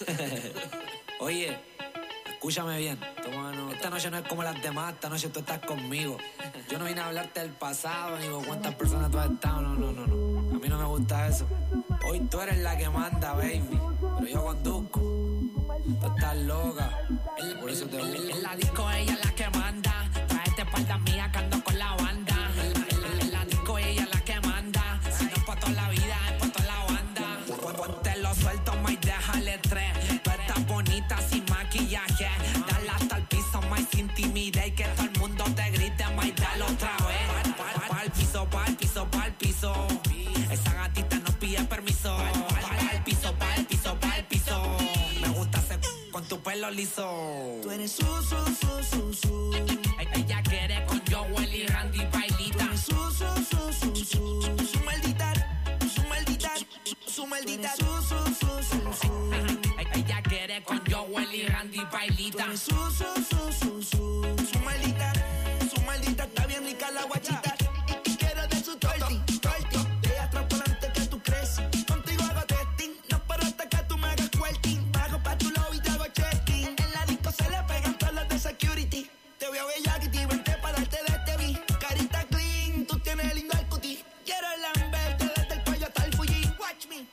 Oye, escúchame bien. Esta noche no es como las demás, esta noche tú estás conmigo. Yo no vine a hablarte del pasado, ni con cuántas personas tú has estado, no. A mí no me gusta eso. Hoy tú eres la que manda, baby, pero yo conduzco. Tú estás loca, por eso te busco. En la disco ella es la que manda. Traete espalda mía que ando con la banda. En la disco ella es la que manda. Si no es pa' toda la vida, es pa' toda la banda. Ponte lo suelto, ma, y déjale tres. Tú estás bonita sin maquillaje. Dale hasta el piso, ma, y sin timidez. Y que todo el mundo te grite, ma, y dale otra vez. Pa'l piso, pa'l piso, pa'l piso. Esa gatita no pide permiso. Pa'l piso, pa'l piso, pa'l piso. Me gusta hacer con tu pelo liso. Tú eres su. Ella quiere con Joel y Randy Bailita. Su maldita. Ella quiere con Joel y Randy Bailita. Su maldita, está bien rica la guachita. Y quiero de su torti. De atrás por delante que tú crees. Contigo hago testing, no paro hasta que tú me hagas quilting. Bajo pa' tu lobby y te hago checking. En la disco se le pegan todos los de security. Te voy a ver ya que te vente para darte de este beat. Carita clean, tú tienes lindo el cutie. Quiero lamberte desde el cuello hasta el Fuji. Watch me.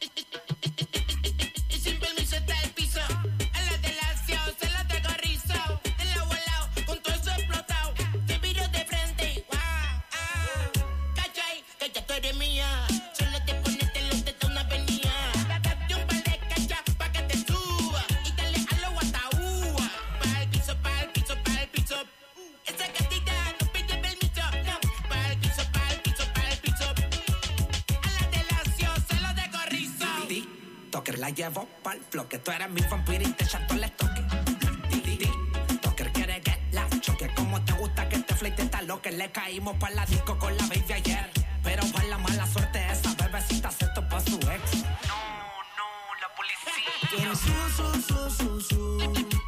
Y sin permiso está el piso. En la delación se la tengo rizo. En la volado con todo eso explotado. Te miro de frente. Cachai, que ya tú eres mía. Solo te pones los dedos una avenida. Date un par de cachas pa' que te suba. Y dale a lo guataúa. Pa'l piso, pa'l piso, pa'l piso. Esa gatita no pide permiso. No, pa'l piso, pa'l piso, pa'l piso. A la delación se lo dejo rizo. Toker la llevo pa'l floque. Tú eres mi vampiro y te chato les toque. Toker quiere que la choque. Como te gusta que te fleite esta loque. Le caímos pa' la disco con la baby ayer. Pero fue la mala suerte esa bebecita se topó a su ex. No, la policía. Tú eres su.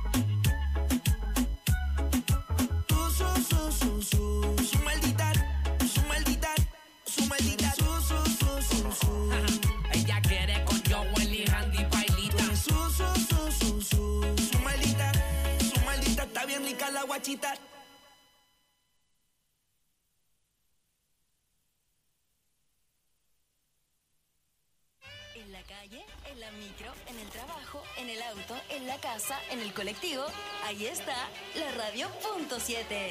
Su maldita. Ella quiere con Joel y Randy Bailita. Su maldita, está bien rica la guachita. En la calle, en la micro, en el trabajo, en el auto, en la casa, en el colectivo, ahí está la radio punto 7.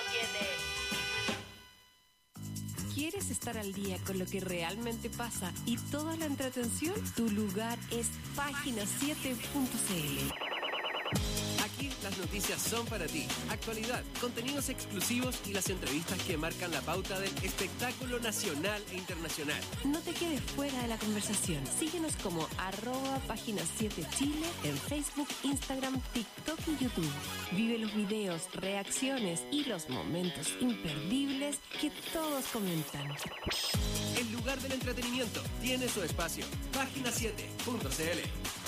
¿Quieres estar al día con lo que realmente pasa y toda la entretención? Tu lugar es página7.cl. Aquí las noticias son para ti. Actualidad, contenidos exclusivos y las entrevistas que marcan la pauta del espectáculo nacional e internacional. No te quedes fuera de la conversación. Síguenos como @página7chile en Facebook, Instagram, TikTok y YouTube. Vive los videos, reacciones y los momentos imperdibles que todos comentan. El lugar del entretenimiento tiene su espacio. Página7.cl.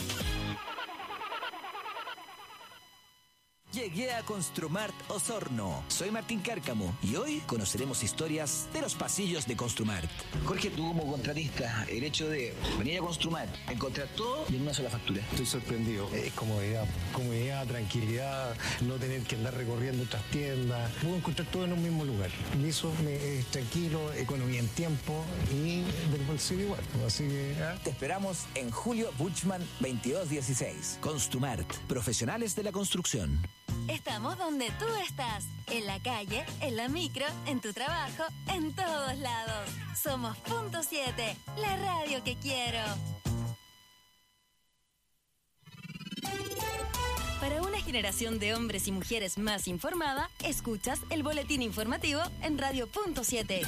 Llegué a Construmart Osorno. Soy Martín Cárcamo y hoy conoceremos historias de los pasillos de Construmart. Jorge, tú como contratista, el hecho de venir a Construmart, encontrar todo y en una sola factura. Estoy sorprendido. Es comodidad, tranquilidad, no tener que andar recorriendo otras tiendas. Puedo encontrar todo en un mismo lugar. Y eso es tranquilo, economía en tiempo y del bolsillo igual. Así que... Te esperamos en Julio Buchmann 2216. Construmart, profesionales de la construcción. Estamos donde tú estás, en la calle, en la micro, en tu trabajo, en todos lados. Somos Punto 7, la radio que quiero. Para una generación de hombres y mujeres más informada, escuchas el boletín informativo en Radio Punto 7.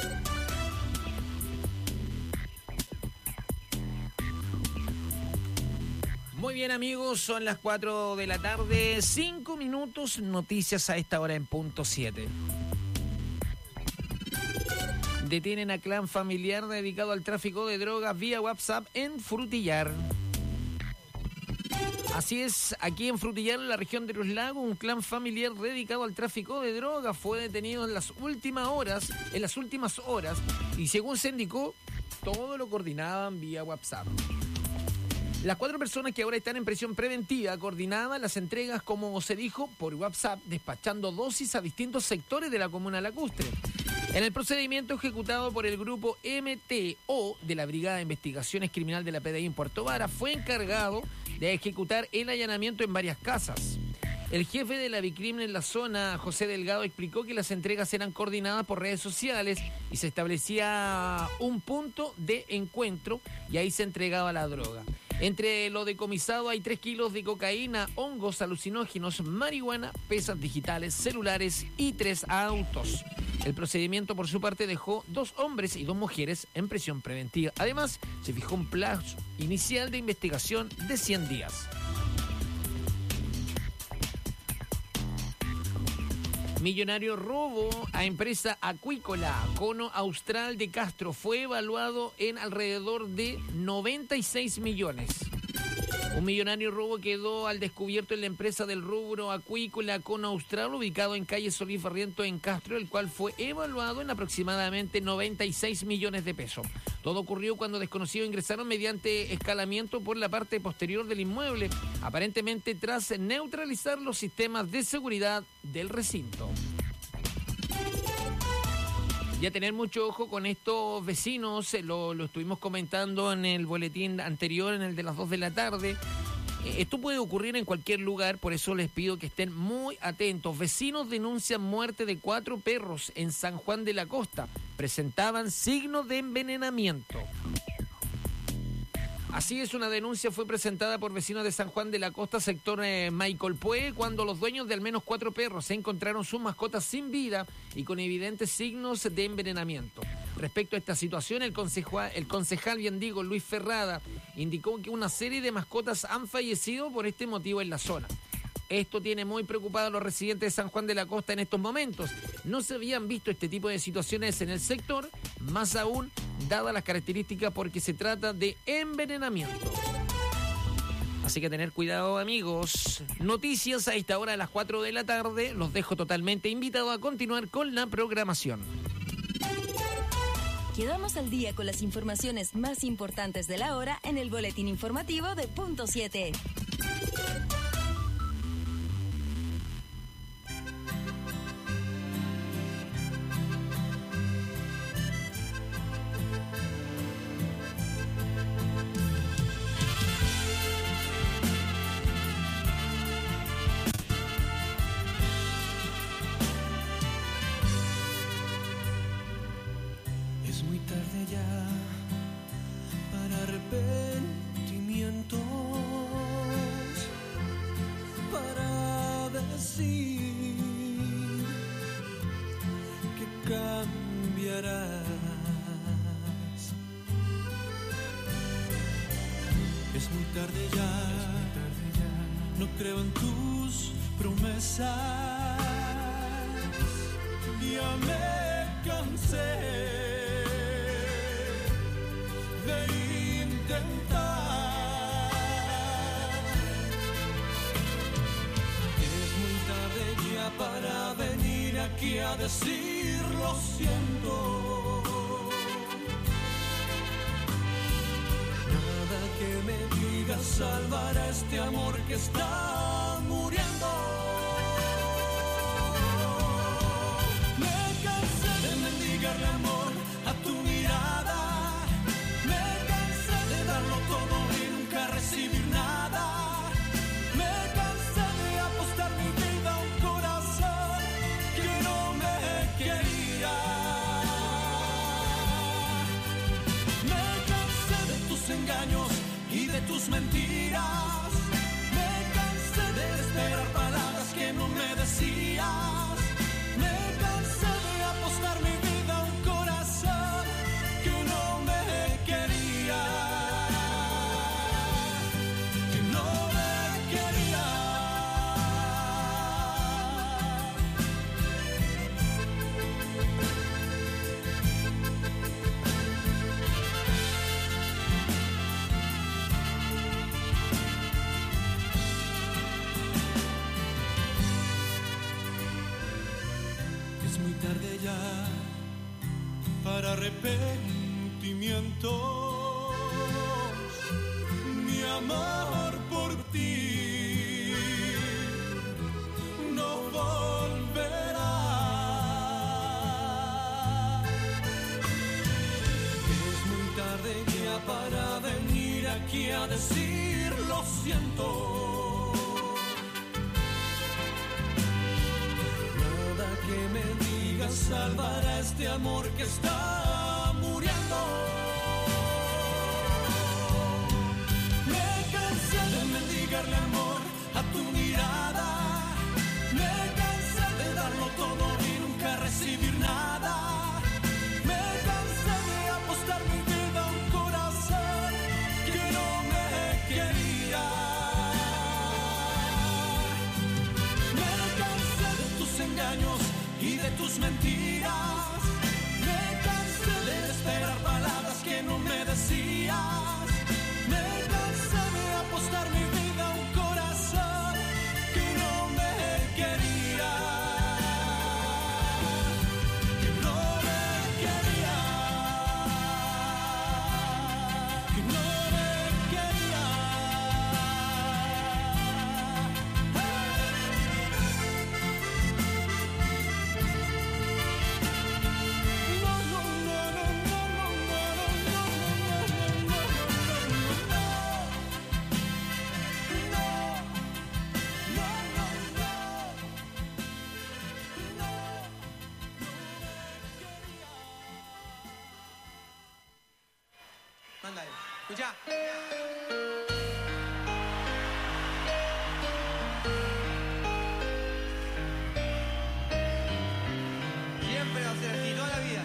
Muy bien, amigos, son las 4 de la tarde, 5 minutos, noticias a esta hora en Punto 7. Detienen a clan familiar dedicado al tráfico de drogas vía WhatsApp en Frutillar. Así es, aquí en Frutillar, en la región de Los Lagos, un clan familiar dedicado al tráfico de drogas fue detenido en las últimas horas, y según se indicó, todo lo coordinaban vía WhatsApp. Las 4 personas que ahora están en prisión preventiva coordinaban las entregas, como se dijo, por WhatsApp, despachando dosis a distintos sectores de la comuna lacustre. En el procedimiento ejecutado por el grupo MTO de la Brigada de Investigaciones Criminal de la PDI en Puerto Vara, fue encargado de ejecutar el allanamiento en varias casas. El jefe de la Vicrim en la zona, José Delgado, explicó que las entregas eran coordinadas por redes sociales y se establecía un punto de encuentro y ahí se entregaba la droga. Entre lo decomisado hay 3 kilos de cocaína, hongos alucinógenos, marihuana, pesas digitales, celulares y 3 autos. El procedimiento, por su parte, dejó 2 hombres y 2 mujeres en prisión preventiva. Además, se fijó un plazo inicial de investigación de 100 días. Millonario robo a empresa acuícola. Cono Austral de Castro fue evaluado en alrededor de 96 millones. Un millonario robo quedó al descubierto en la empresa del rubro acuícola Cono Austral, ubicado en calle Solís Barriento en Castro, el cual fue evaluado en aproximadamente 96 millones de pesos. Todo ocurrió cuando desconocidos ingresaron mediante escalamiento por la parte posterior del inmueble, aparentemente tras neutralizar los sistemas de seguridad del recinto. Y a tener mucho ojo con estos vecinos, lo estuvimos comentando en el boletín anterior, en el de las 2 de la tarde. Esto puede ocurrir en cualquier lugar, por eso les pido que estén muy atentos. Vecinos denuncian muerte de 4 perros en San Juan de la Costa. Presentaban signos de envenenamiento. Así es, una denuncia fue presentada por vecinos de San Juan de la Costa, sector Maicolpué, cuando los dueños de al menos 4 perros encontraron sus mascotas sin vida y con evidentes signos de envenenamiento. Respecto a esta situación, el concejal Luis Ferrada, indicó que una serie de mascotas han fallecido por este motivo en la zona. Esto tiene muy preocupados a los residentes de San Juan de la Costa en estos momentos. No se habían visto este tipo de situaciones en el sector, más aún dadas las características porque se trata de envenenamiento. Así que tener cuidado, amigos. Noticias a esta hora a las 4 de la tarde. Los dejo totalmente invitados a continuar con la programación. Quedamos al día con las informaciones más importantes de la hora en el boletín informativo de Punto 7. Es muy tarde ya, no creo en tus promesas, ya me cansé de intentar. Es muy tarde ya para venir aquí a decir lo siento. Que me digas salvará este amor que está muriendo. Me cansé de mendigarle amor a tu mirada. Me cansé de darlo todo y nunca recibir nada. Me cansé de apostar mi vida a un corazón que no me quería. Me cansé de tus engaños y de tus mentiras. Me cansé de esperar palabras que no me decías. Me cansé de apostar mi vida a un corazón que no me quería. Que no me quería. Tarde ya para arrepentimientos, ni amor por ti no volverá. Es muy tarde ya para venir aquí a decir lo siento. Nada que me digas salvará este amor que está muriendo. Me cansé de mendigarle amor a tu mirada. Me cansé de darlo todo y nunca recibir nada. Me cansé de apostar mi vida a un corazón que no me quería. Me cansé de tus engaños y de tus mentiras. Me cansé de esperar palabras que no me decías. Me cansé de apostar mi vida a un corazón que no me quería. Que no me quería. Que no me quería. Mándale, escucha. Siempre va a ser así, toda la vida.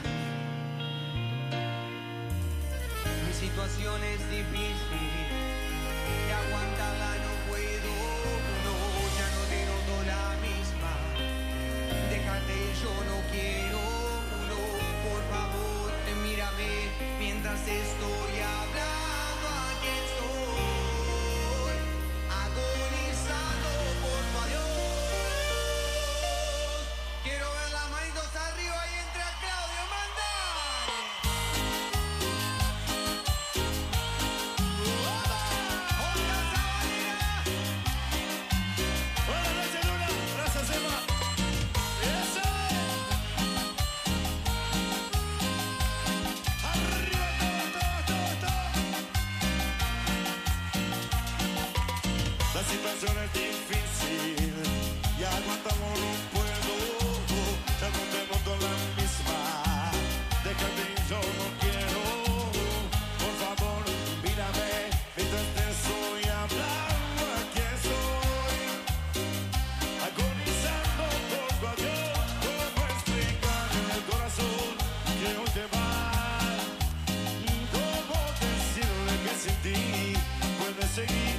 Mi situación es difícil, de aguantarla no puedo, no, ya no te noto la misma. Déjate, yo no quiero, no, por favor, mírame mientras estoy hablando, aquí estoy, agonizando por tu adiós. Quiero ver las manitos arriba y entra Claudio, mandale. Buenas noches, Luna. Gracias, Emma. ¡Eso! ¡Arriba todo! La situación es difícil y aguantamos no puedo. Ya no te noto la misma. Déjate, yo no quiero. Por favor, mírame mientras te estoy hablando. Aquí estoy, agonizando por tu adiós. ¿Cómo explicar en el corazón que hoy te vas? ¿Cómo decirle que sin ti puedes seguir?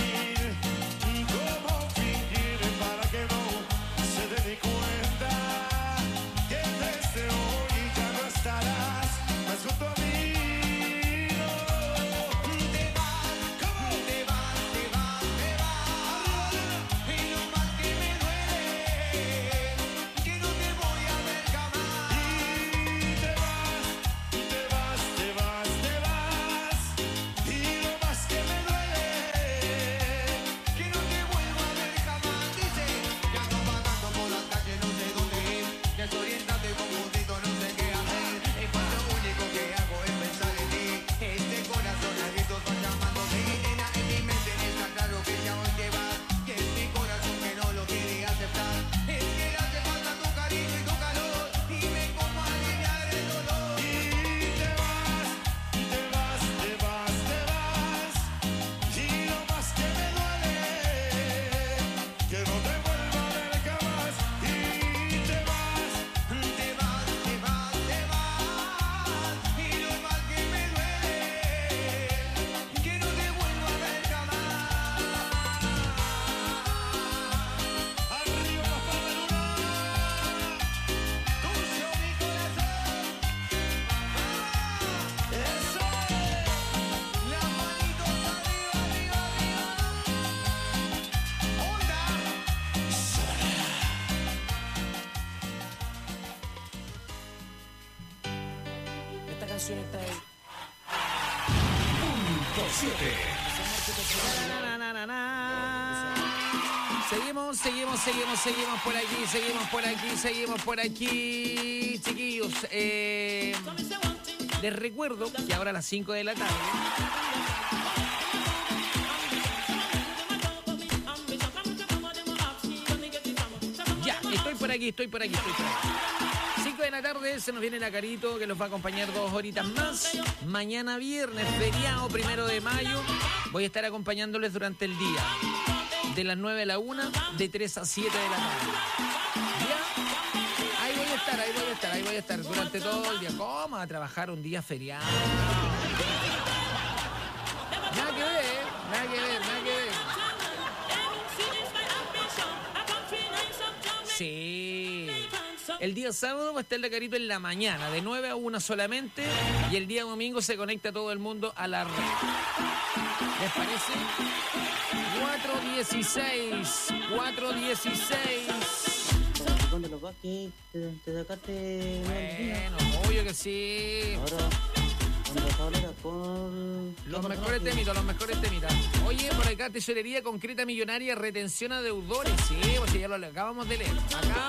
¿Cómo fingir para que no se dé ni cuenta que desde hoy ya no estarás más junto a mí? No. Te vas, te vas, te vas, te vas. Y lo más que me duele, que no te voy a ver jamás. Y te vas, te vas, te vas, te vas. Y lo más que me duele, Que no te vuelvo a ver jamás. Dice, ya ando vagando por las calles, no sé dónde ir. Desorientado y confundido, no sé qué hacer. En cuanto lo único que hago es pensar en ti. Este corazón a gritos va llamándome. Nena, en mi mente está claro que ya hoy te vas. Que es mi corazón que no lo quiere aceptar. Es que le hace falta tu cariño y tu calor. Y me como a aliviar el dolor. y te vas, te vas, te vas, te vas. Y lo más que me duele, que no te vuelva a ver jamás. Y te vas, Te vas, te vas, te vas. Y lo más que me duele, que no te vuelvo a ver jamás. arriba los palmeruras. Tuyo mi corazón. Eso. Las manitos arriba, arriba, arriba. Onda. Esta canción está ahí. Punto 7. Seguimos por aquí, chiquillos. Les recuerdo que ahora a las 5 de la tarde ya, estoy por aquí. 5 de la tarde se nos viene la Carito, que los va a acompañar 2 horitas más. Mañana viernes, feriado 1 de mayo, voy a estar acompañándoles durante el día. De las 9 a la 1, de 3 a 7 de la tarde. ¿Ya? Ahí voy a estar durante todo el día. ¿Cómo? A trabajar un día feriado. Nada que ver. Sí. El día sábado va a estar la Carito en la mañana, de 9 a 1 solamente. Y el día domingo se conecta todo el mundo a la red. ¿Les parece? 416. Cuando lo vas que te sacaste. Bueno, obvio que sí. Ahora, cuando era con los mejores temitas. Oye, por acá, tesorería concreta millonaria, retención a deudores. Sí, pues ya lo acabamos de leer.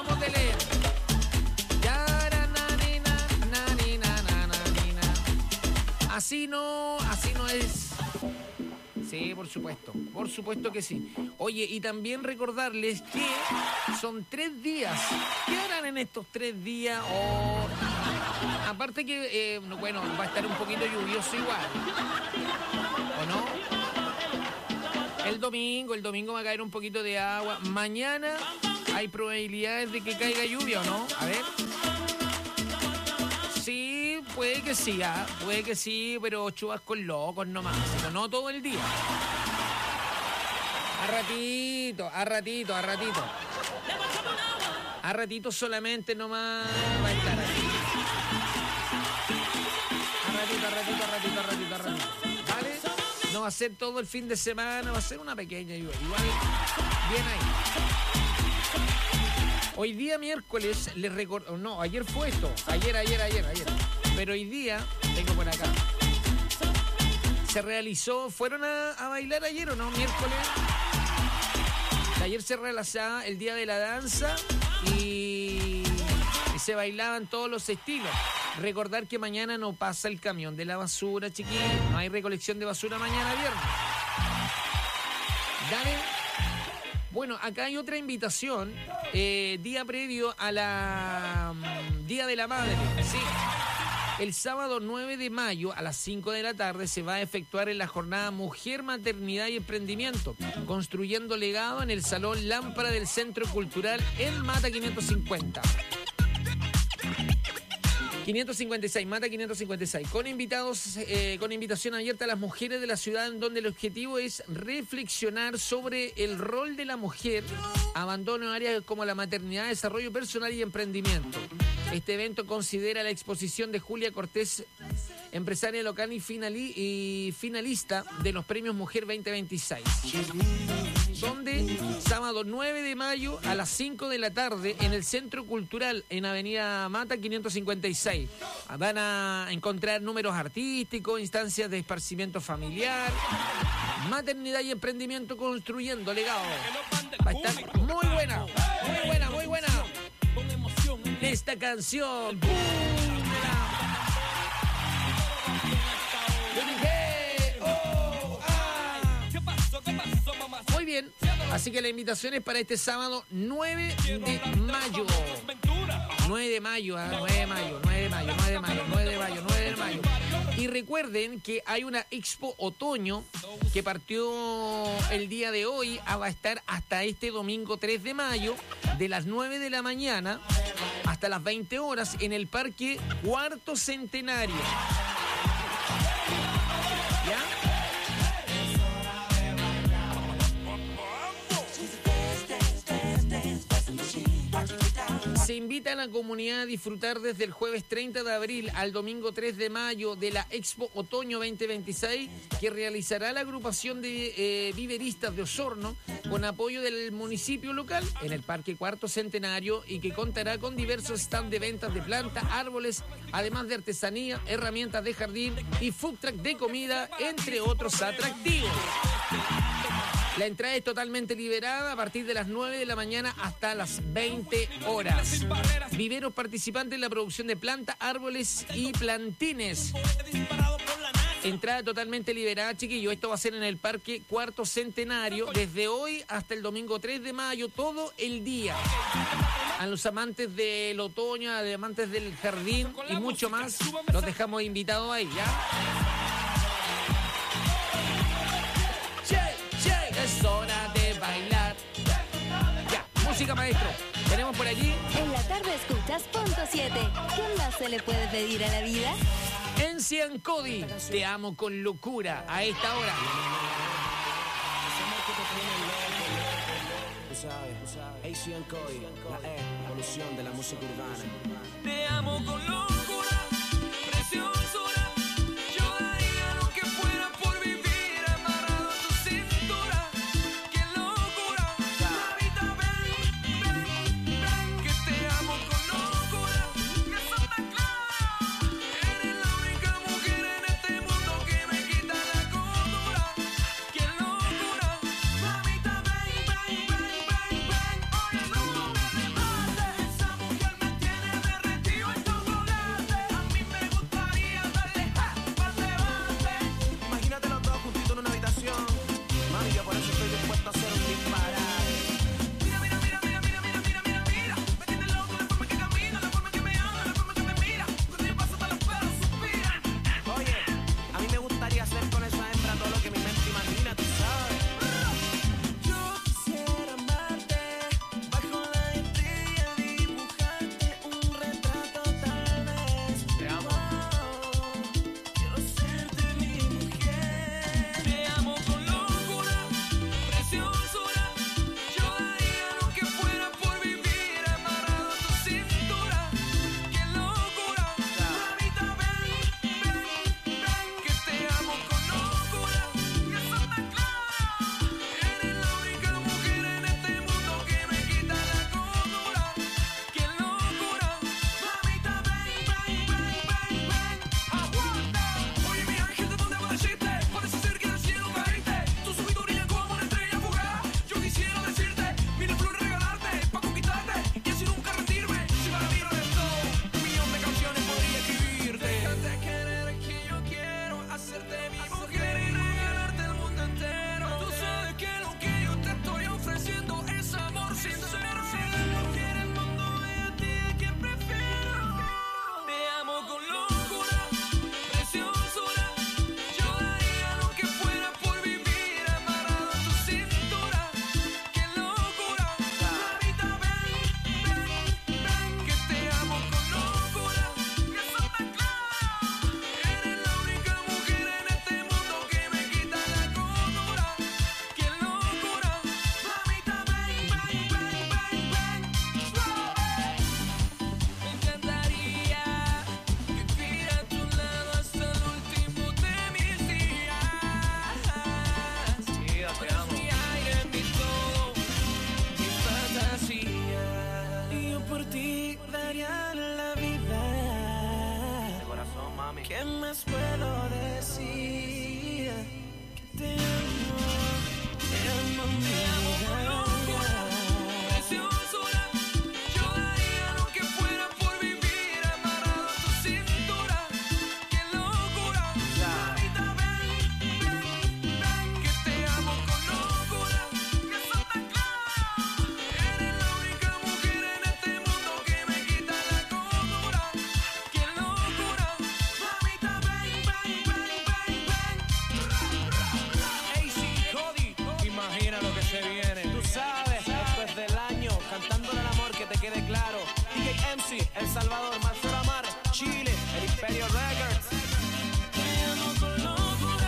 Así no es. Sí, por supuesto que sí. Oye, y también recordarles que son 3 días. ¿Qué harán en estos 3 días? Aparte que, va a estar un poquito lluvioso igual. ¿O no? El domingo va a caer un poquito de agua. Mañana hay probabilidades de que caiga lluvia, ¿o no? A ver. Sí, puede que sí, pero chubascos locos nomás, pero no todo el día. A ratito solamente nomás va a estar ahí. A ratito. ¿Vale? No va a ser todo el fin de semana, va a ser una pequeña lluvia. Igual, bien ahí. Hoy día miércoles les recuerdo, no, ayer fue esto, ayer. Pero hoy día, tengo por acá, se realizó, ¿fueron a bailar ayer o no? Miércoles. Ayer se realizaba el Día de la Danza y se bailaban todos los estilos. Recordar que mañana no pasa el camión de la basura, chiquillos. No hay recolección de basura mañana viernes. Dale. Bueno, acá hay otra invitación, día previo a la Día de la Madre, ¿sí? El sábado 9 de mayo a las 5 de la tarde se va a efectuar en la jornada Mujer, Maternidad y Emprendimiento, construyendo legado en el Salón Lámpara del Centro Cultural en Mata 550. 556, Mata 556, con invitados, con invitación abierta a las mujeres de la ciudad, en donde el objetivo es reflexionar sobre el rol de la mujer, abandono en áreas como la maternidad, desarrollo personal y emprendimiento. Este evento considera la exposición de Julia Cortés, empresaria local y finalista de los premios Mujer 2026. Donde sábado 9 de mayo a las 5 de la tarde en el Centro Cultural en Avenida Mata 556. Van a encontrar números artísticos, instancias de esparcimiento familiar, maternidad y emprendimiento construyendo legado. Va a estar muy buena. Esta canción. Muy bien, así que la invitación es para este sábado 9 de mayo. 9 de mayo. Y recuerden que hay una Expo Otoño que partió el día de hoy, va a estar hasta este domingo 3 de mayo, de las 9 de la mañana hasta las 20 horas en el Parque Cuarto Centenario. ¿Ya? Se invita a la comunidad a disfrutar desde el jueves 30 de abril al domingo 3 de mayo de la Expo Otoño 2026 que realizará la agrupación de viveristas de Osorno con apoyo del municipio local en el Parque Cuarto Centenario y que contará con diversos stands de ventas de plantas, árboles, además de artesanía, herramientas de jardín y food truck de comida, entre otros atractivos. La entrada es totalmente liberada a partir de las 9 de la mañana hasta las 20 horas. Viveros participantes en la producción de plantas, árboles y plantines. Entrada totalmente liberada, chiquillos. Esto va a ser en el Parque Cuarto Centenario desde hoy hasta el domingo 3 de mayo, todo el día. A los amantes del otoño, a los amantes del jardín y mucho más, los dejamos invitados ahí, ¿ya? Es hora de bailar. Ya, música, maestro. Tenemos por allí. En la tarde escuchas Punto 7. ¿Qué más se le puede pedir a la vida? Encian Cody, te amo con locura a esta hora. Tú sabes. Encian Cody, la evolución de la música urbana. Te amo con locura, preciosura. Yo daría lo que fuera por vivir amarrado a tu cintura. ¡Qué locura! Mamita, ven, que te amo con locura. Que eso está claro. Eres la única mujer en este mundo que me quita la cordura. ¡Qué locura! Mamita, ven. Oye, no me mates. Esa mujer me tiene derretido en chocolate. A mí me gustaría darle pa'l debate. Imagínate los dos juntitos en una habitación. Mami, yo por eso estoy dispuesto a hacer un disparate. Mira. Me tiene loco la forma que camina, la forma que me habla, la forma que me mira. Cuando yo paso, todos los perros suspiran. Oye, a mí me gustaría hacer con esa hembra todo lo que mi mente imagina, tú sabes. Yo quisiera amarte bajo la estrella, dibujarte un retrato tal vez. Te amo. Quiero serte mi mujer. Te amo con locura, preciosura. Yo daría lo que fuera por vivir amarrado a tu cintura. ¡Qué locura! Mamita, ven, que te amo con locura. Y eso está claro. Eres la única mujer en este mundo que me quita la cordura. ¡Qué locura! Mamita, ven. Aguanta. Oye, mi ángel, ¿de dónde apareciste? Parece ser que del cielo caíste. Tus ojitos brillan como una estrella fugaz. Yo quisiera decirte, mira, flor, regalarte pa' conquistarte y así nunca rendirme. Si para mí no eres todo, un millón de canciones podría escribirte. Déjate querer que yo quiero hacerte mi mujer y regalarte el mundo entero. Tú sabes que lo que yo te estoy ofreciendo es amor sincero. Si la mujer el mundo ve a ti, ¿a quién prefiero? Te amo con locura, preciosura. Yo daría lo que fuera por vivir amarrado a tu cintura. ¡Qué locura! Mamita, ven, que te amo con locura. Que eso está claro. Eres la única mujer en este mundo que me quita la cordura. ¡Qué locura! Mamita, ven. Me encantaría vivir a tu lado hasta el último de mis días. Tú eres mi aire, mi todo, mi fantasía. Y yo por ti daría la vida. De corazón, mami. ¿Qué más puedo decir? Que te amo con locura, preciosura. Yo daría lo que fuera por vivir amarrado a tu cintura. ¡Qué locura! Mamita, ven, que te amo con locura. Que eso está claro. Eres la única mujer en este mundo que me quita la cordura. ¡Qué locura! Mamita, AC Cody, imagina lo que se viene. Tú sabes, después del año, cantándole al amor que te quede claro. DJ MC, El Salvador, Marcelo Amar, Chile, El Imperio Records. te amo con locura.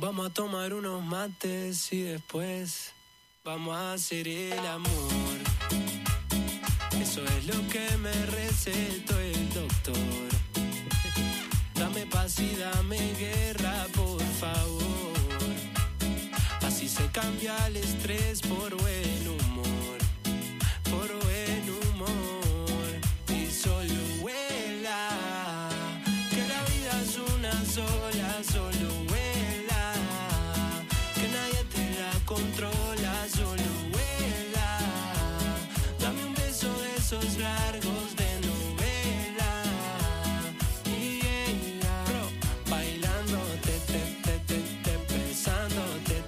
Vamos a tomar unos mates y después vamos a hacer el amor. Eso es lo que me recetó el doctor. Dame paz y dame guerra, por favor. Así se cambia el estrés por buen humor. Por buen humor. Y solo vuela, que la vida es una sola, solo vuela. Que nadie te la controla, solo vuela. Dame un beso de esos largos de novela. Y ella, bailando, besando,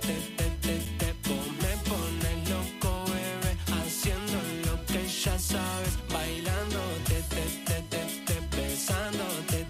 me pone loco, bebé, haciendo lo que ya sabes. Bailando, besando,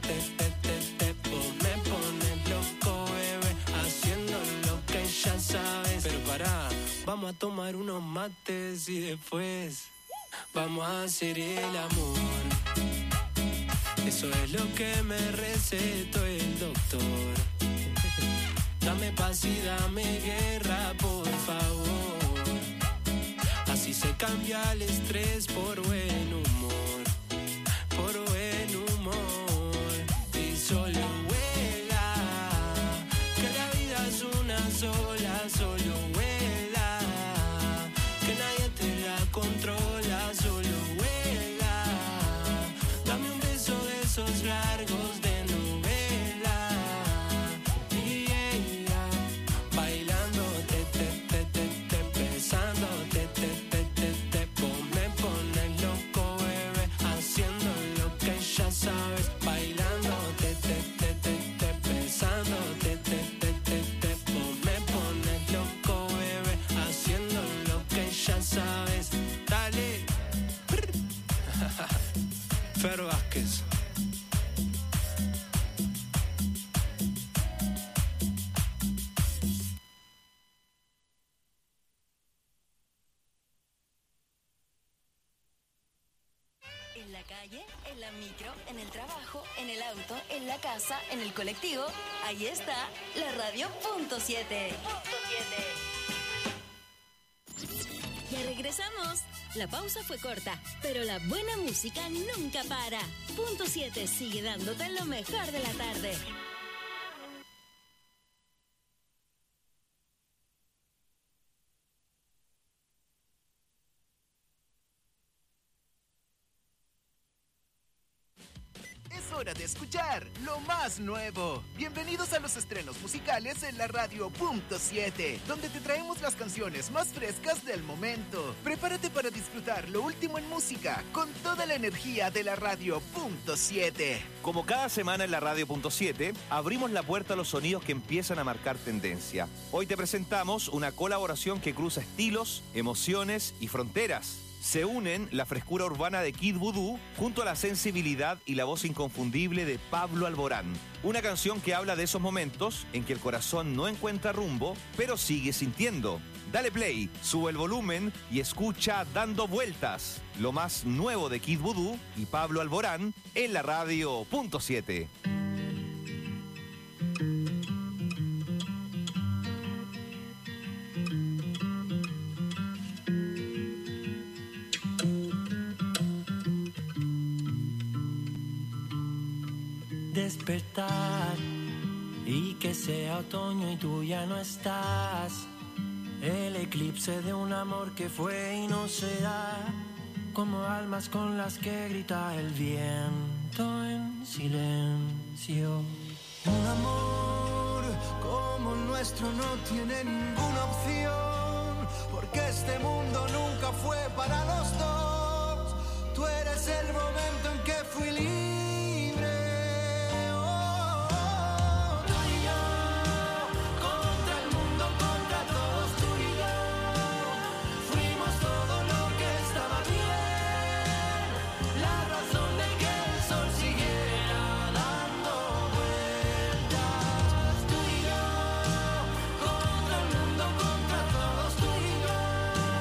me pone loco, bebé, haciendo lo que ya sabes. Pero pará, vamos a tomar unos mates y después vamos a hacer el amor. Eso es lo que me recetó el doctor. Dame paz y dame guerra, por favor. Así se cambia el estrés por buen humor. Por buen humor. Y solo vuela, que la vida es una sola, solo vuela. Que nadie te la controla, solo vuela. Dame un beso de esos largos de novela. Y ella, bailando, besando, me pone loco, bebé, haciendo lo que ya sabes. Bailando, besando, me pone loco, bebé, haciendo lo que ya sabes. Dale. Fer Vázquez. En la calle, en la micro, en el trabajo, en el auto, en la casa, en el colectivo, ahí está la radio.7. Ya regresamos. La pausa fue corta, pero la buena música nunca para. Punto 7 sigue dándote lo mejor de la tarde. Es hora de escuchar lo más nuevo. Bienvenidos a los estrenos musicales en la radio.7, donde te traemos las canciones más frescas del momento. Prepárate para disfrutar lo último en música con toda la energía de la radio.7. Como cada semana en la radio.7, abrimos la puerta a los sonidos que empiezan a marcar tendencia. Hoy te presentamos una colaboración que cruza estilos, emociones y fronteras. Se unen la frescura urbana de Kid Voodoo junto a la sensibilidad y la voz inconfundible de Pablo Alborán. Una canción que habla de esos momentos en que el corazón no encuentra rumbo, pero sigue sintiendo. Dale play, sube el volumen y escucha Dando Vueltas, lo más nuevo de Kid Voodoo y Pablo Alborán en la radio.7. Despertar y que sea otoño y tú ya no estás. El eclipse de un amor que fue y no será, como almas con las que grita el viento en silencio. Un amor como el nuestro no tiene ninguna opción, porque este mundo nunca fue para los dos. Tú eres el momento en que fui libre.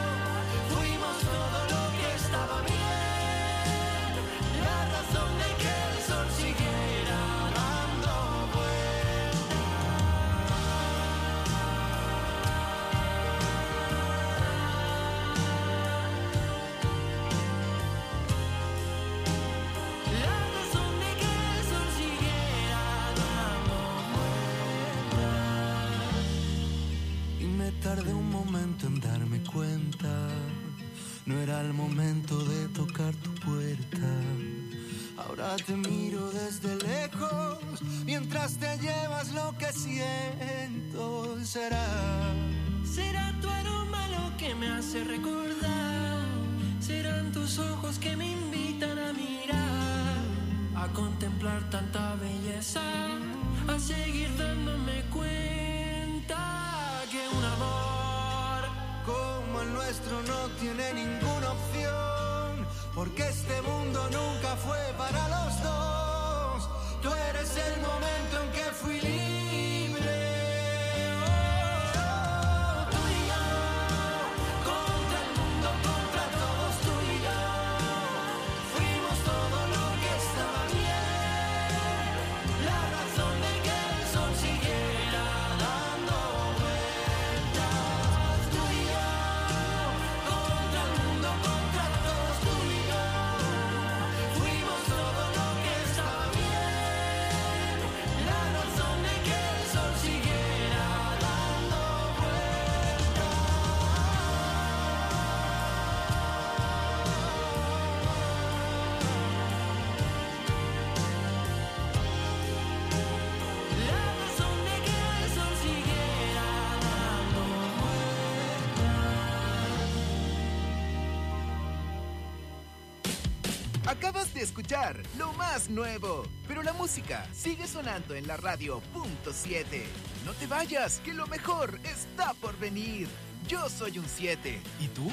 Fuimos todo lo que estaba bien, la razón de que me tardé un momento en darme cuenta. No era el momento de tocar tu puerta. Ahora te miro desde lejos, mientras te llevas lo que siento. Será tu aroma lo que me hace recordar. Serán tus ojos que me invitan a mirar, a contemplar tanta belleza, a seguir dándome cuenta que un amor como el nuestro no tiene ninguna opción, porque este mundo nunca fue para los dos. Tú eres el momento en que fui libre. Tú y yo, contra el mundo, contra todos, tú y yo. Fuimos todo lo que estaba bien, la razón de que el sol siguiera dando vueltas. Tú y yo, contra el mundo, contra todos, tú y yo. Fuimos todo lo que estaba bien, la razón de que el sol siguiera dando vueltas. La razón de que el sol siguiera dando vueltas. Acabas de escuchar lo más nuevo, pero la música sigue sonando en la radio .7. No te vayas, que lo mejor está por venir. Yo soy un 7. ¿Y tú?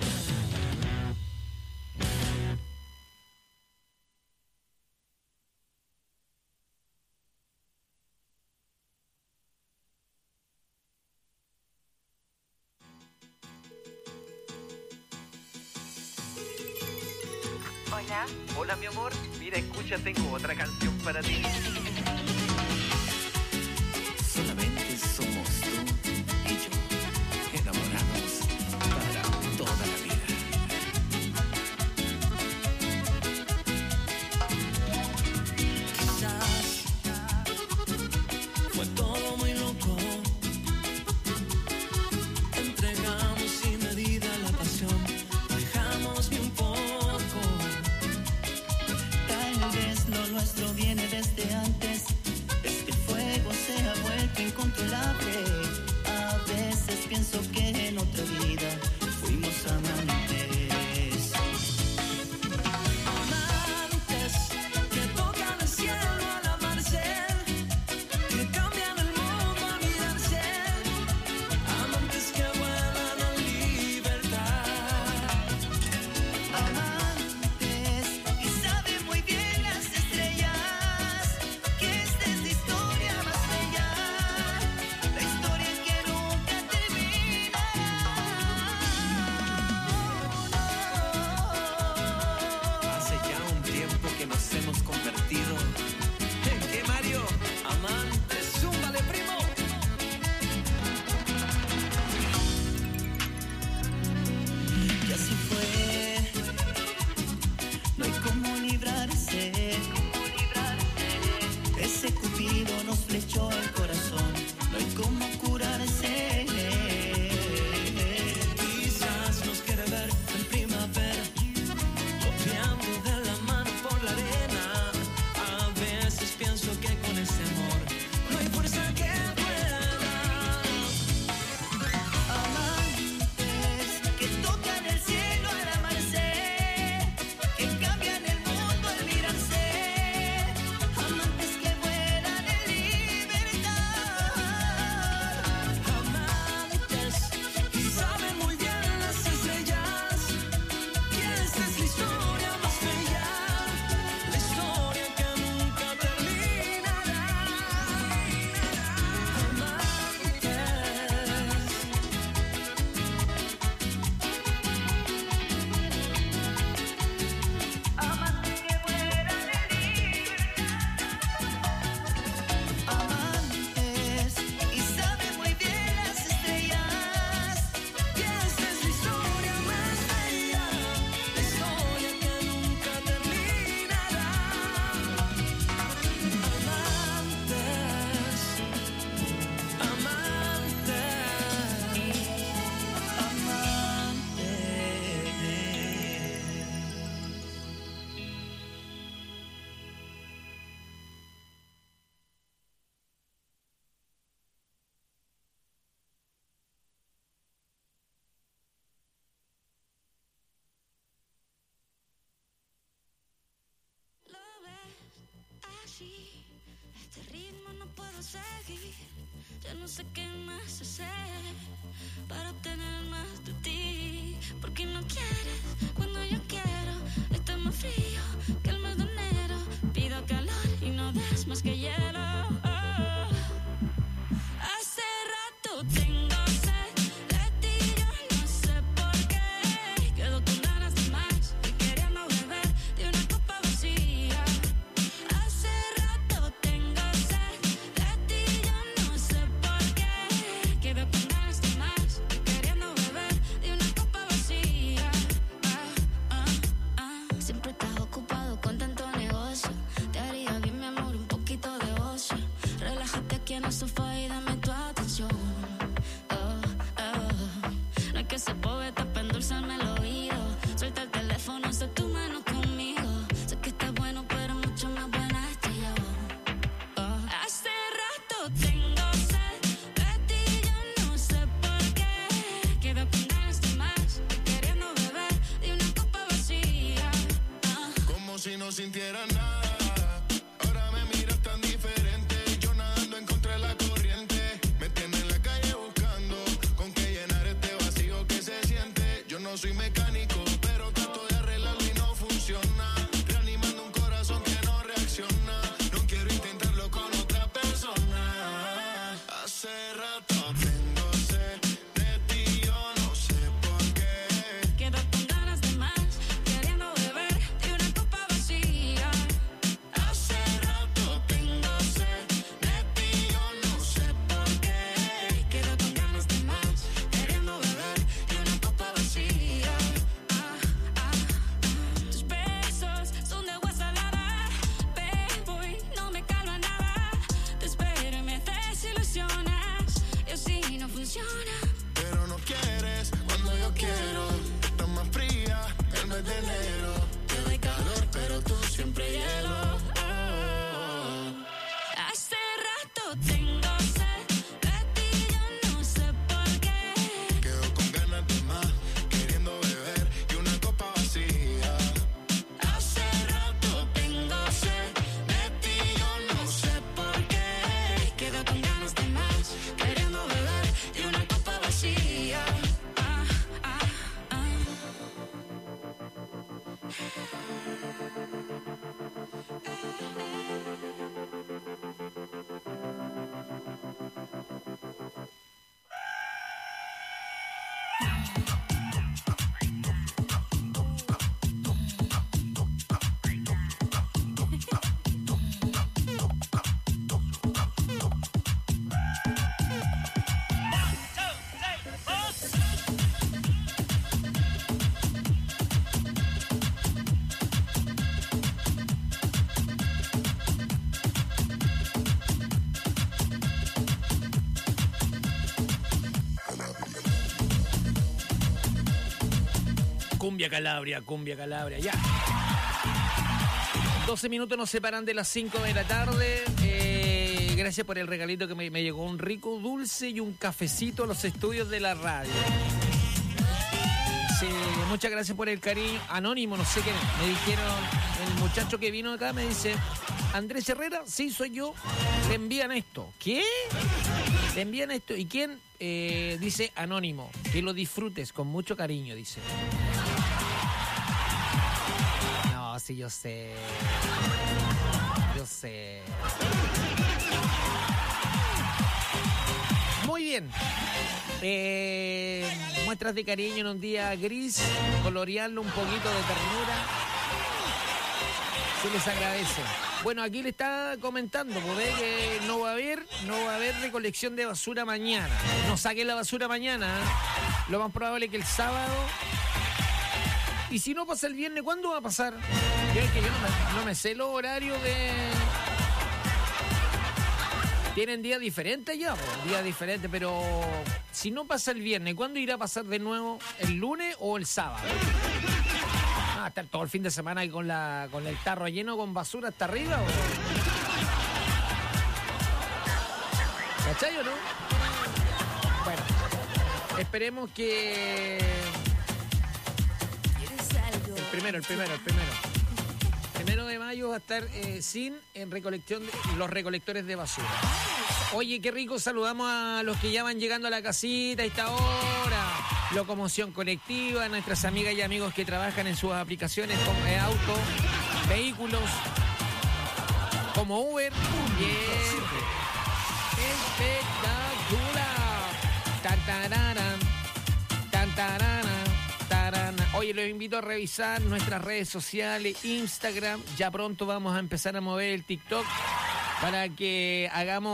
Hola. Hola, mi amor. Mira, escucha, tengo otra canción para ti. Solamente somos tú y yo, enamorados para toda la vida. Quizás fue todo muy loco. Entregamos sin medida la pasión, dejamos ni un poco. Tal vez lo nuestro viene desde antes. Este fuego se ha vuelto incontrolable. A veces pienso que en otra vida fuimos amantes. Amantes que tocan el cielo al amarse, que cambian el mundo al mirarse. Amantes que vuelan en libertad. Amantes y saben muy bien las estrellas que esta es la historia más bella, la historia que nunca terminará. así, este ritmo no puedo seguir. Ya no sé qué más hacer para obtener más de ti. Porque no quieres cuando yo quiero. Está más frío que el mes de enero. Pido calor y no des más que hielo. Hace rato tengo sed de ti, yo no sé por qué. Quedo con ganas de más y queriendo beber de una copa vacía. Hace rato tengo sed de ti, yo no sé por qué. Quedo con ganas de más y queriendo beber de una copa vacía. Siempre estás ocupado con tanto negocio. Te haría bien, mi amor, un poquito de ocio. Relájate aquí en el sofá y dame tu atención. No hay que ser poeta para endulzarme el oído. Suelta el teléfono, sé tu mano conmigo. Sé que estás bueno, pero mucho más buena estoy yo. Hace rato tengo sed de ti, yo no sé por qué. Quedo con ganas de más, queriendo beber de una copa vacía. Como si no sintiera nada. Ahora me miras tan diferente. Yo nadando en contra de la corriente. Me tienes en la calle buscando con qué llenar este vacío que se siente. Yo no soy mecánico, pero trato de arreglarlo y no funciona. Reanimando un corazón que no reacciona. No quiero intentarlo con otra persona. Hace rato tengo sed de ti, yo no sé por qué. Quedo con ganas de más, queriendo beber de una copa vacía. Hace rato tengo sed de ti, yo no sé por qué. Quedo con ganas de más, queriendo beber de una copa vacía. Tus besos son de agua salada, bebo y no me calma nada. Te espero y me desilusionas, y así no funciona. Pero no quieres cuando yo quiero. Estás más fría el mes de enero. Te doy calor, pero tú siempre hielo. Hace rato tengo sed de ti, yo no sé por qué. Quedo con ganas de más, queriendo beber y una copa vacía. Hace rato tengo sed de ti, yo no sé por qué. Quedo con ganas de más, queriendo beber de una copa vacía. Cumbia Calabria, ya. 12 minutos nos separan de las 5 de la tarde. Gracias por el regalito que me llegó, un rico dulce y un cafecito a los estudios de la radio. Sí, muchas gracias por el cariño. Anónimo, no sé qué, me dijeron, el muchacho que vino acá me dice, Andrés Herrera, sí, soy yo, le envían esto. ¿Qué? Le envían esto. ¿Y quién? Dice Anónimo, que lo disfrutes con mucho cariño, dice. No, sí, yo sé. Yo sé. Muy bien. Muestras de cariño en un día gris, colorearlo un poquito de ternura. Se les agradece. Bueno, aquí le está comentando, pues, ve que no va a haber recolección de basura mañana. No saquen la basura mañana. Lo más probable es que el sábado. Y si no pasa el viernes, ¿cuándo va a pasar? Yo no me sé los horarios de... Tienen días diferentes ya, pues, días diferentes, pero si no pasa el viernes, ¿cuándo irá a pasar de nuevo? ¿El lunes o el sábado? Estar todo el fin de semana ahí con el tarro lleno con basura hasta arriba, ¿o? ¿Cachai o no? Bueno, esperemos que... El primero. 1 de mayo va a estar sin recolección de los recolectores de basura. Oye, qué rico, saludamos a los que ya van llegando a la casita a esta hora. Locomoción colectiva, a nuestras amigas y amigos que trabajan en sus aplicaciones como auto, vehículos, como Uber. Bien. Espectacular. Tantarana, tantarana, tarana. Oye, los invito a revisar nuestras redes sociales, Instagram. Ya pronto vamos a empezar a mover el TikTok para que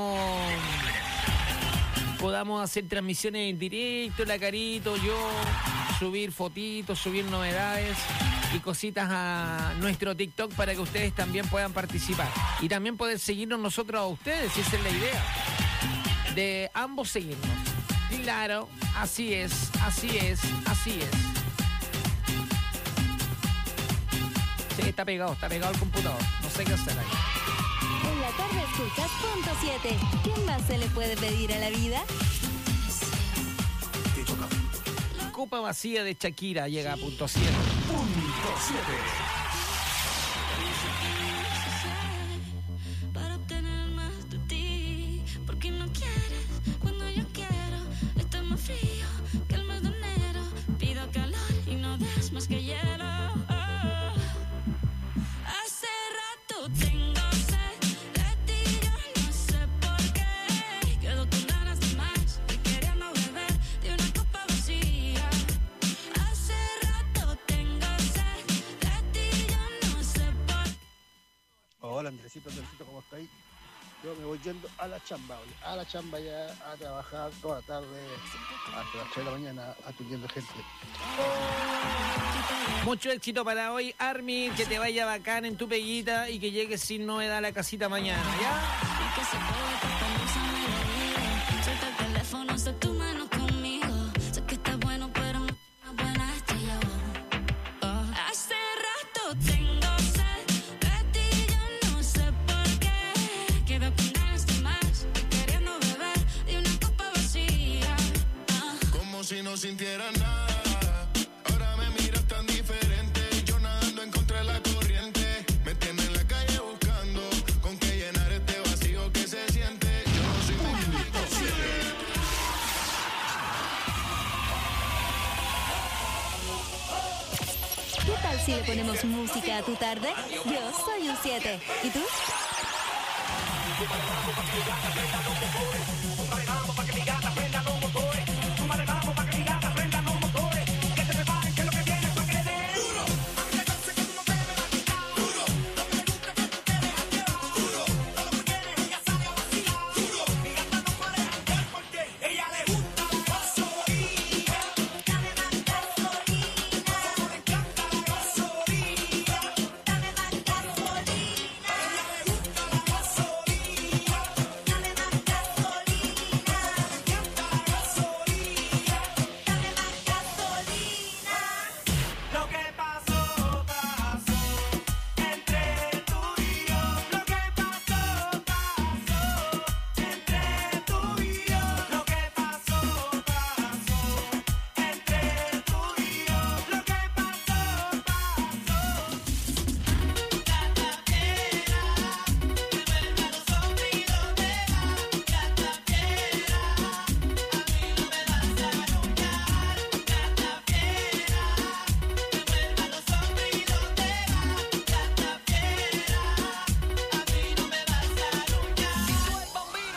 podamos hacer transmisiones en directo, la Carito, yo, subir fotitos, subir novedades y cositas a nuestro TikTok para que ustedes también puedan participar. Y también poder seguirnos nosotros a ustedes, si esa es la idea. De ambos seguirnos. Claro, así es, así es, así es. Sí, está pegado al computador. No sé qué hacer ahí. En la tarde escuchas Punto 7. ¿Qué más se le puede pedir a la vida? Copa vacía de Shakira llega a Punto 7. Punto 7. Para obtener más de ti, porque no quieres cuando yo quiero. Está más frío que el mes de enero. Pido calor y no das más que hielo. Hace rato tengo sed de ti, yo no sé por qué. Quedo con ganas de más y queriendo beber de una copa vacía. Hace rato tengo sed de ti, yo no sé por qué. Hola Andresito, ¿cómo estáis? Yo me voy yendo a la chamba ya a trabajar toda la tarde hasta las 3 de la mañana atendiendo gente. Mucho éxito para hoy, Armin, que te vaya bacán en tu peguita y que llegues sin novedad a la casita mañana, ¿ya? Y que se puede cuando esa melodía. Suelta el teléfono, sé tu mano conmigo. Sé que está bueno, pero no es buena estrella. Hace rato tengo sed de ti, yo no sé por qué. Quedo con ganas de más y queriendo beber de una copa vacía. Como si no sintiera nada. Ahora me miras tan diferente. Yo nadando en contra de la corriente. Me tienes en la calle buscando con qué llenar este vacío que se siente. Yo no soy Punto 7. ¿Qué tal si le ponemos música a tu tarde? Yo soy un 7. ¿Y tú? Lo que pasó, pasó entre tú y yo. Lo que pasó, pasó entre tú y yo. Lo que pasó, pasó entre tú y yo. Lo que pasó, pasó. Gata fiera, devuelve a los sofridos de la gata fiera. A mí no me vas a nunca. Gata fiera. Devuelve a los sofridos de la gata fiera. A mí no me vas a arrullar. Tito el bambino,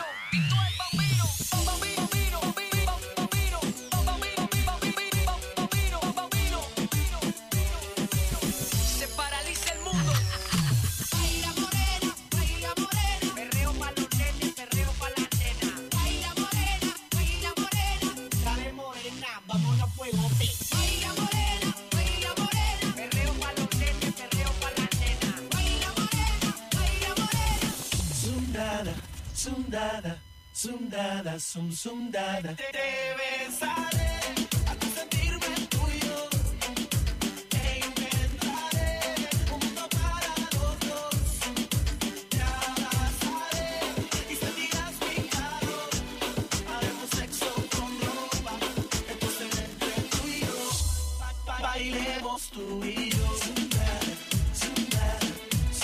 se paraliza el mundo. Baila morena, perreo pa' los nenes, perreo pa' la nena. Baila morena, dale morena, vámonos a fuego. Baila morena, perreo pa' los nenes, perreo pa' la nena. Baila morena. Zundada, zundada, zundada, zundada. Te besaré a tu sentirme tuyo. Te inventaré un mundo para los dos. Te abrazaré y sentirás mi calor. Haremos sexo con ropa. Entonces entre tú y yo bailemos tú y yo. Zundada, zundada,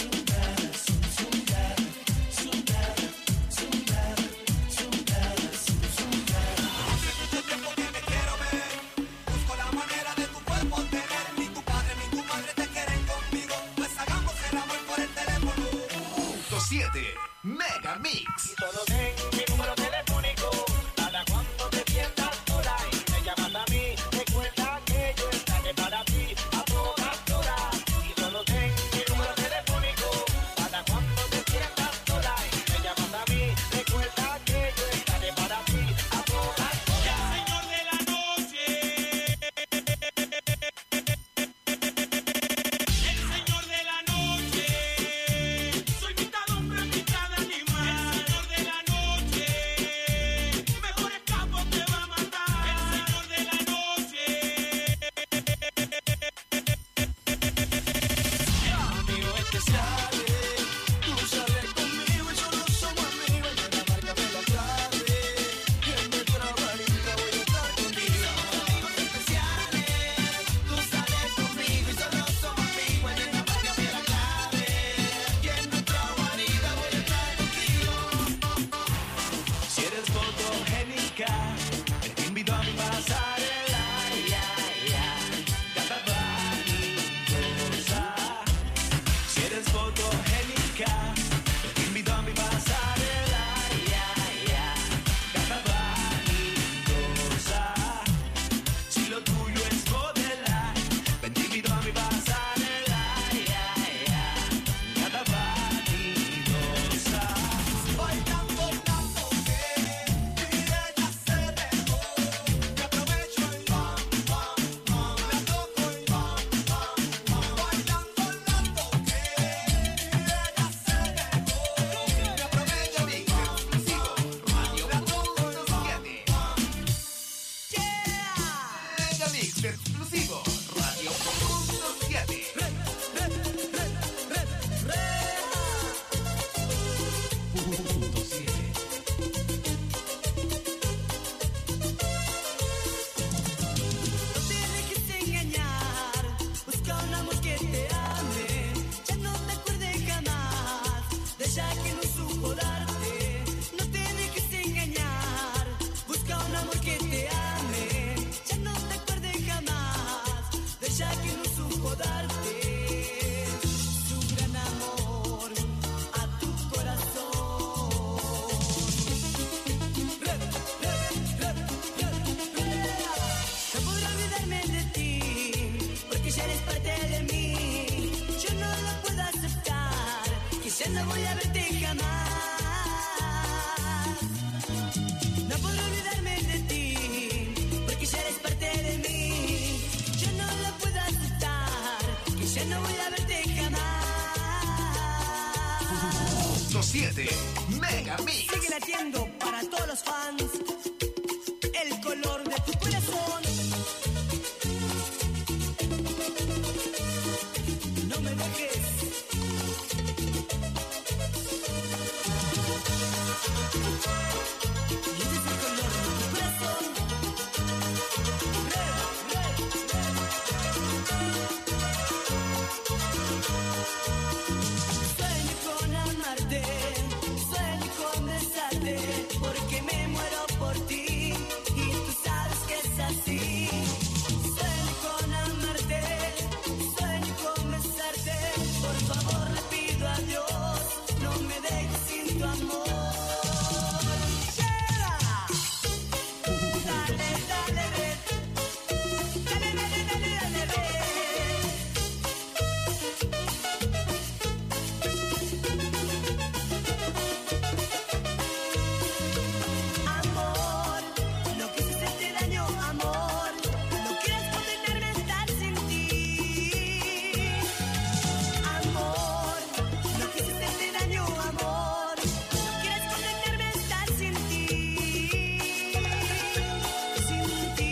voy a verte jamás. No puedo olvidarme de ti, porque ya eres parte de mí. Yo no lo puedo aceptar, que ya no voy a verte jamás. 7 Mega Mix. Sigue latiendo para todos los fans. El color de tu corazón. No me dejes. Y ese es el color de tu corazón. Sueño con amarte, sueño con besarte, porque me muero por ti y tú sabes que es así. Sueño con amarte, sueño con besarte, por favor le pido a Dios, no me dejes sin tu amor. ¡Lleva! Dale, dale, red. Dale, dale, dale, dale, red. Amor, no quise hacerte daño, amor. No quieras condenarme a estar sin ti. Amor, no quise hacerte daño, amor. No quieras condenarme a estar sin ti. Sin ti.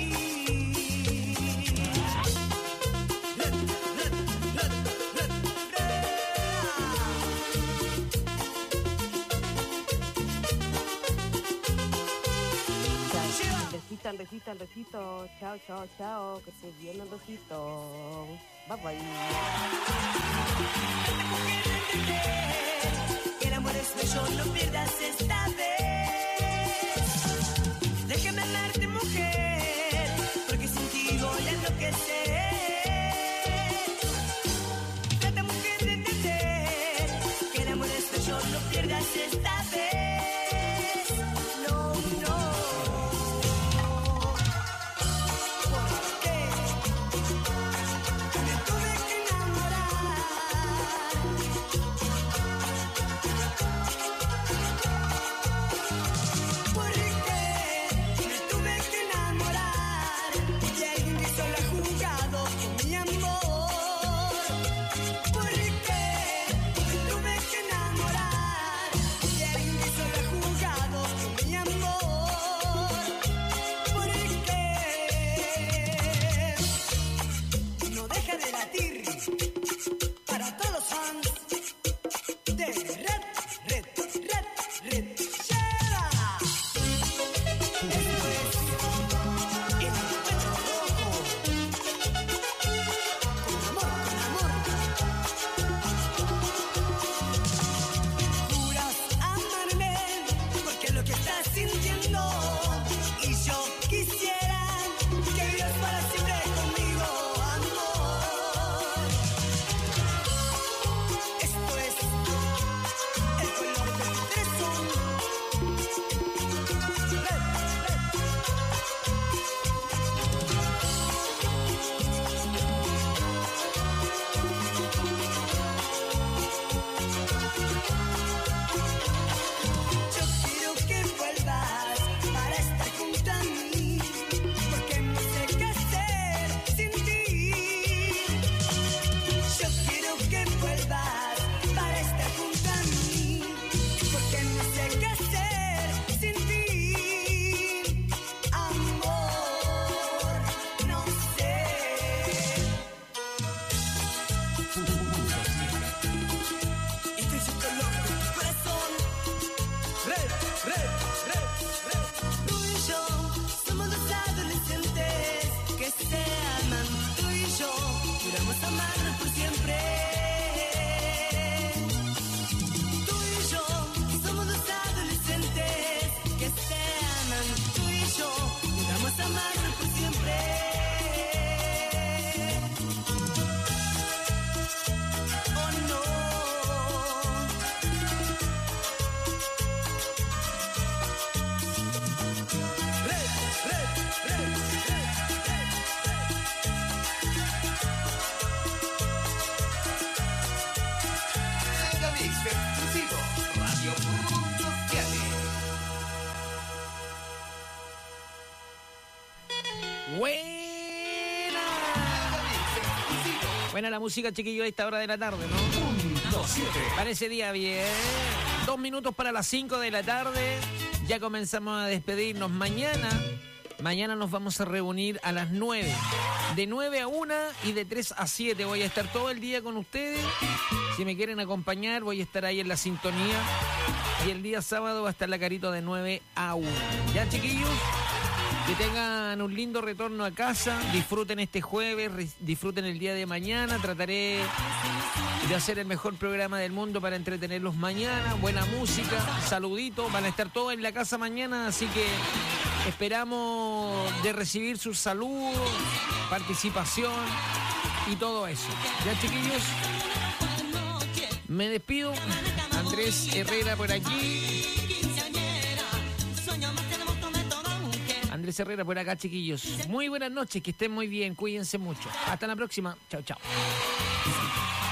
Andresito, Andresito, chao, chao, chao, que estés bien, Andresito. Bye bye. Que el amor es bello, no pierdas esta vez. Déjame amarte, mujer, porque sin ti voy a enloquecer. Trata, mujer, de entender que el amor es bello, no pierdas esta vez. No, no. Buena la música, chiquillos, a esta hora de la tarde, ¿no? 1-2-7. Parece día bien. 2 minutos para las 5 de la tarde. Ya comenzamos a despedirnos. Mañana nos vamos a reunir a las 9. De 9 a 1 y de 3 a 7. Voy a estar todo el día con ustedes. Si me quieren acompañar, voy a estar ahí en la sintonía. Y el día sábado va a estar la Carito de 9 a 1. ¿Ya, chiquillos? Que tengan un lindo retorno a casa. Disfruten este jueves, disfruten el día de mañana. Trataré de hacer el mejor programa del mundo para entretenerlos mañana. Buena música, saluditos. Van a estar todos en la casa mañana, así que esperamos de recibir sus saludos, participación y todo eso. ¿Ya, chiquillos? Me despido. Andrés Herrera por aquí. Andrés Herrera por acá, chiquillos. Muy buenas noches, que estén muy bien, cuídense mucho. Hasta la próxima. Chao, chao.